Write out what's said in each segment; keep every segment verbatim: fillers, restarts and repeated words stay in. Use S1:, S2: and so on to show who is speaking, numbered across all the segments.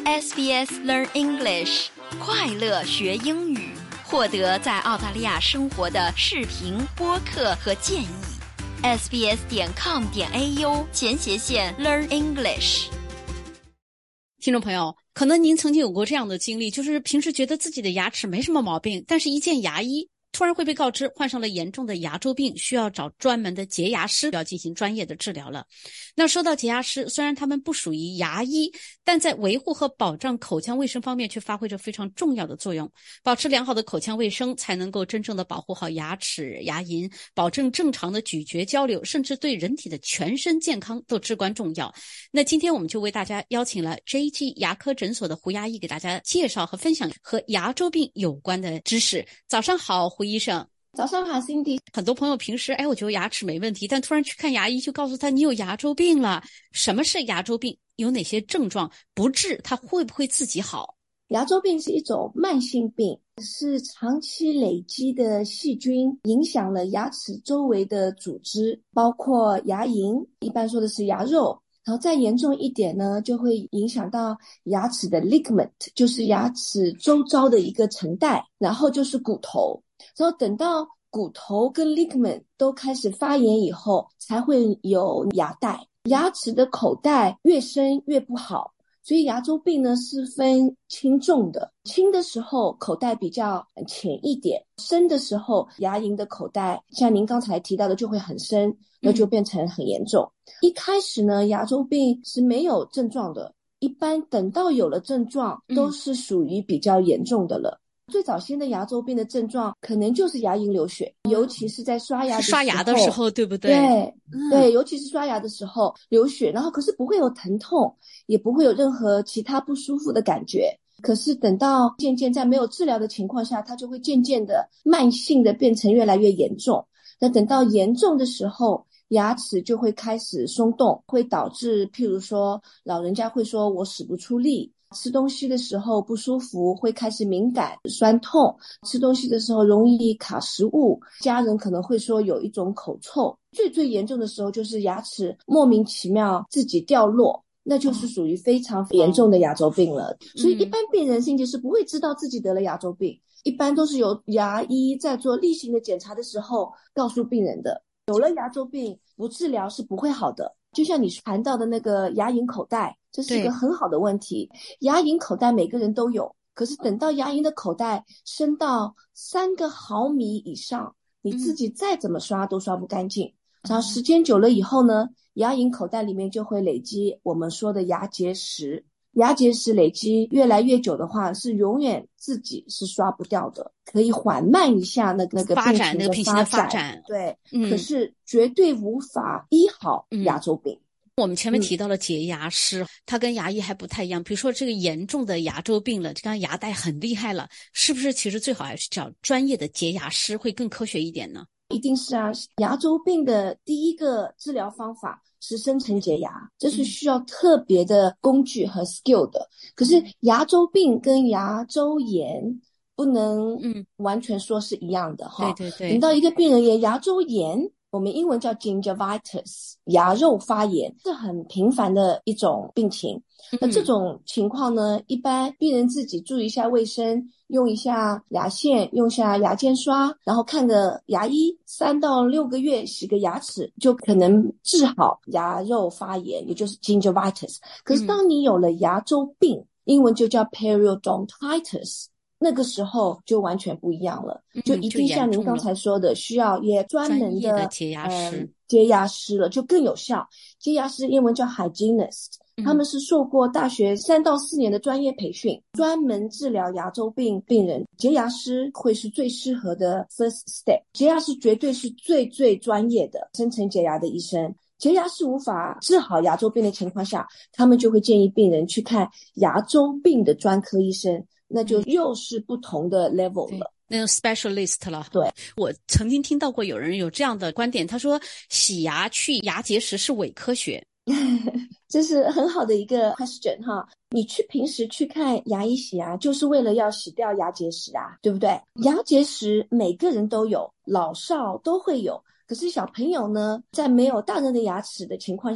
S1: S B S Learn English， 快乐学英语，获得在澳大利亚生活的视频、播客和建议。sbs 点 com 点 a u 前斜线 Learn English。
S2: 听众朋友，可能您曾经有过这样的经历，就是平时觉得自己的牙齿没什么毛病，但是一见牙医，突然会被告知患上了严重的牙周病，需要找专门的洁牙师，要进行专业的治疗了。那说到洁牙师，虽然他们不属于牙医，但在维护和保障口腔卫生方面却发挥着非常重要的作用。保持良好的口腔卫生，才能够真正的保护好牙齿、牙龈，保证正常的咀嚼交流，甚至对人体的全身健康都至关重要。那今天我们就为大家邀请了 J G 牙科诊所的胡牙医，给大家介绍和分享和牙周病有关的知识。早上好，胡医生。
S3: 早上好 Cindy。
S2: 很多朋友平时哎，我觉得牙齿没问题，但突然去看牙医就告诉他你有牙周病了。什么是牙周病？有哪些症状？不治它会不会自己好？
S3: 牙周病是一种慢性病，是长期累积的细菌影响了牙齿周围的组织，包括牙龈，一般说的是牙肉，然后再严重一点呢，就会影响到牙齿的 ligament， 就是牙齿周遭的一个层带，然后就是骨头，然后等到骨头跟 ligament 都开始发炎以后，才会有牙带。牙齿的口袋越深越不好，所以牙周病呢是分轻重的，轻的时候口袋比较浅一点，深的时候牙龈的口袋像您刚才提到的就会很深，那就变成很严重。嗯、一开始呢，牙周病是没有症状的，一般等到有了症状都是属于比较严重的了。嗯，最早先的牙周病的症状可能就是牙龈流血，尤其是在刷牙的时候，
S2: 刷牙的时候，对不对？
S3: 对、
S2: 嗯、
S3: 对，尤其是刷牙的时候流血，然后可是不会有疼痛，也不会有任何其他不舒服的感觉。可是等到渐渐在没有治疗的情况下，它就会渐渐的慢性的变成越来越严重。那等到严重的时候，牙齿就会开始松动，会导致譬如说老人家会说我使不出力，吃东西的时候不舒服，会开始敏感酸痛，吃东西的时候容易卡食物，家人可能会说有一种口臭，最最严重的时候就是牙齿莫名其妙自己掉落，那就是属于非常严重的牙周病了。所以一般病人心情是不会知道自己得了牙周病，一般都是由牙医在做例行的检查的时候告诉病人的。有了牙周病不治疗是不会好的，就像你谈到的那个牙龈口袋，这是一个很好的问题。牙龈口袋每个人都有，可是等到牙龈的口袋深到三个毫米以上，你自己再怎么刷都刷不干净、嗯、然后时间久了以后呢，牙龈口袋里面就会累积我们说的牙结石。牙结石累积越来越久的话，是永远自己是刷不掉的，可以缓慢一下那个那个
S2: 发展那个病情的发展，
S3: 对、
S2: 嗯，
S3: 可是绝对无法医好牙周病。嗯，
S2: 我们前面提到了洁牙师、嗯、他跟牙医还不太一样，比如说这个严重的牙周病了，刚刚牙带很厉害了，是不是其实最好还是找专业的洁牙师会更科学一点呢？
S3: 一定是啊，牙周病的第一个治疗方法是深层洁牙，这是需要特别的工具和 skill 的、嗯、可是牙周病跟牙周炎不能完全说是一样的、嗯、哈。
S2: 对对对，
S3: 等到一个病人也牙周炎，我们英文叫 gingivitis， 牙肉发炎，是很频繁的一种病情。那这种情况呢，一般病人自己注意一下卫生，用一下牙线，用一下牙间刷，然后看个牙医，三到六个月洗个牙齿，就可能治好牙肉发炎，也就是 gingivitis。 可是当你有了牙周病、嗯、英文就叫 periodontitis，那个时候就完全不一样了，就一定像您刚才说的，需要也专门的,
S2: 的洁牙师、嗯、
S3: 洁牙师了，就更有效。洁牙师英文叫 hygienist， 他们是受过大学三到四年的专业培训，专门治疗牙周病病人。洁牙师会是最适合的 first step， 洁牙师绝对是最最专业的深层洁牙的医生。洁牙师无法治好牙周病的情况下，他们就会建议病人去看牙周病的专科医生，那就又是不同的 level 了，
S2: 那种 specialist 了。
S3: 对，
S2: 我曾经听到过有人有这样的观点，他说洗牙去牙结石是伪科学。
S3: 这是很好的一个 question 哈。你去平时去看牙医洗牙，就是为了要洗掉牙结石啊，对不对？牙结石每个人都有，老少都会有。可是小朋友呢，在没有大人的牙齿的情况下，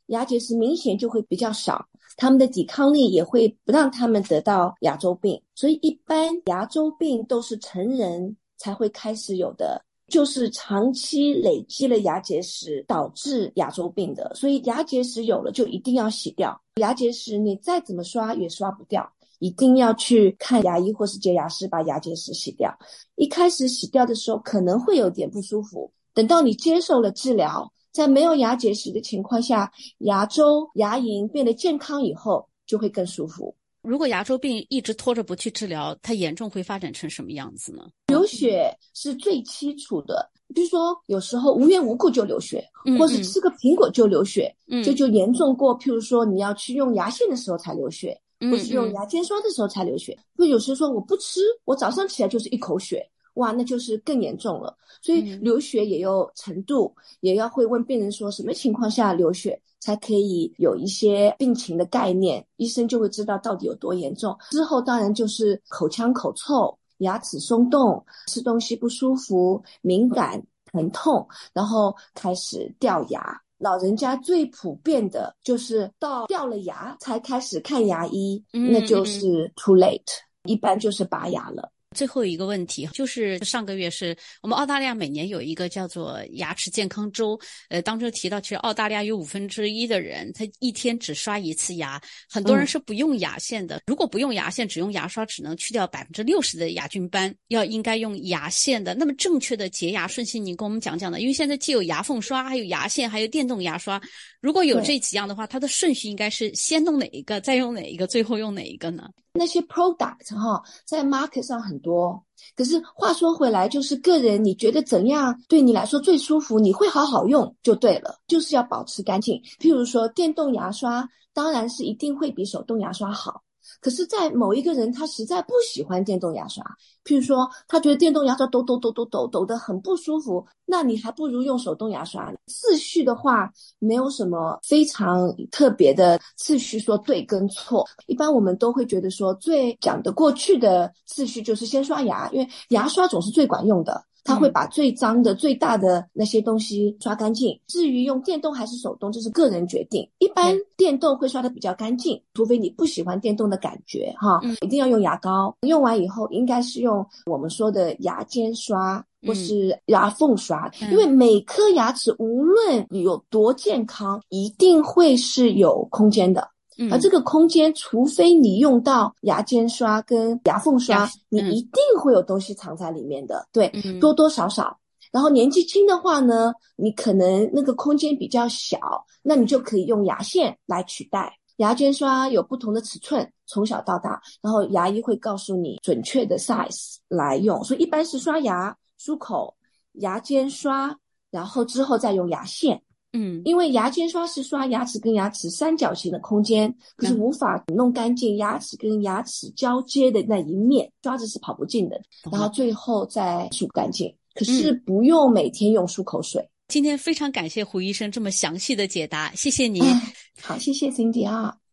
S3: 牙结石明显就会比较少，他们的抵抗力也会不让他们得到牙周病。所以一般牙周病都是成人才会开始有的，就是长期累积了牙结石导致牙周病的。所以牙结石有了就一定要洗掉，牙结石你再怎么刷也刷不掉，一定要去看牙医或是洁牙师把牙结石洗掉。一开始洗掉的时候可能会有点不舒服，等到你接受了治疗，在没有牙结石的情况下，牙周牙龈变得健康以后就会更舒服。
S2: 如果牙周病一直拖着不去治疗，它严重会发展成什么样子呢？
S3: 流血是最基础的，比如说有时候无缘无故就流血，
S2: 嗯、
S3: 或是吃个苹果就流血，
S2: 嗯，
S3: 这就严重过譬如说你要去用牙线的时候才流血，
S2: 嗯，
S3: 或是用牙尖刷的时候才流血。就有时说我不吃，我早上起来就是一口血，哇，那就是更严重了。所以流血也有程度，嗯、也要会问病人说什么情况下流血，才可以有一些病情的概念，医生就会知道到底有多严重。之后当然就是口腔口臭、牙齿松动、吃东西不舒服、敏感、疼痛，然后开始掉牙。老人家最普遍的就是到掉了牙才开始看牙医，
S2: 嗯、
S3: 那就是 too late， 一般就是拔牙了。
S2: 最后一个问题就是上个月是我们澳大利亚每年有一个叫做牙齿健康周，呃，当中提到其实澳大利亚有五分之一的人他一天只刷一次牙，很多人是不用牙线的、嗯、如果不用牙线只用牙刷只能去掉 百分之六十 的牙菌斑，要应该用牙线的。那么正确的洁牙顺序你跟我们讲讲呢？因为现在既有牙缝刷还有牙线还有电动牙刷，如果有这几样的话，它的顺序应该是先弄哪一个再用哪一个最后用哪一个呢？
S3: 那些 product 哈，在 market 上很多，可是话说回来，就是个人你觉得怎样对你来说最舒服，你会好好用就对了，就是要保持干净。譬如说电动牙刷，当然是一定会比手动牙刷好，可是在某一个人他实在不喜欢电动牙刷，譬如说他觉得电动牙刷抖抖抖抖抖抖得很不舒服，那你还不如用手动牙刷。次序的话没有什么非常特别的次序说对跟错，一般我们都会觉得说最讲得过去的次序就是先刷牙，因为牙刷总是最管用的，它会把最脏的、最大的那些东西刷干净。至于用电动还是手动，这是个人决定。一般电动会刷得比较干净，除非你不喜欢电动的感觉哈，一定要用牙膏。用完以后应该是用我们说的牙尖刷或是牙缝刷，因为每颗牙齿无论有多健康，一定会是有空间的。而这个空间除非你用到牙尖刷跟牙缝刷，你一定会有东西藏在里面的，对，多多少少。然后年纪轻的话呢，你可能那个空间比较小，那你就可以用牙线来取代。牙尖刷有不同的尺寸，从小到大，然后牙医会告诉你准确的 size 来用，所以一般是刷牙、漱口、牙尖刷，然后之后再用牙线。嗯，因为牙尖刷是刷牙齿跟牙齿三角形的空间，可是无法弄干净牙齿跟牙齿交接的那一面，刷子是跑不进的，然后最后再漱干净。可是不用每天用漱口水。
S2: 今天非常感谢胡医生这么详细的解答，谢谢您。
S3: 哎，好，谢谢 Cindy 啊。